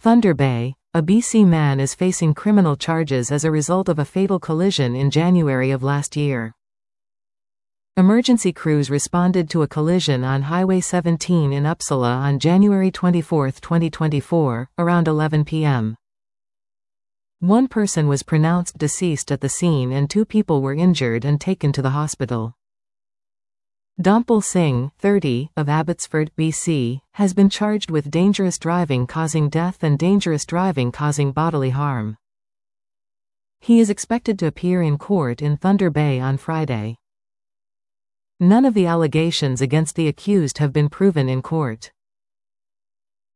Thunder Bay, a BC man is facing criminal charges as a result of a fatal collision in January of last year. Emergency crews responded to a collision on Highway 17 in Uppsala on January 24, 2024, around 11 p.m. One person was pronounced deceased at the scene and 2 people were injured and taken to the hospital. Dhampal Singh, 30, of Abbotsford, BC, has been charged with dangerous driving causing death and dangerous driving causing bodily harm. He is expected to appear in court in Thunder Bay on Friday. None of the allegations against the accused have been proven in court.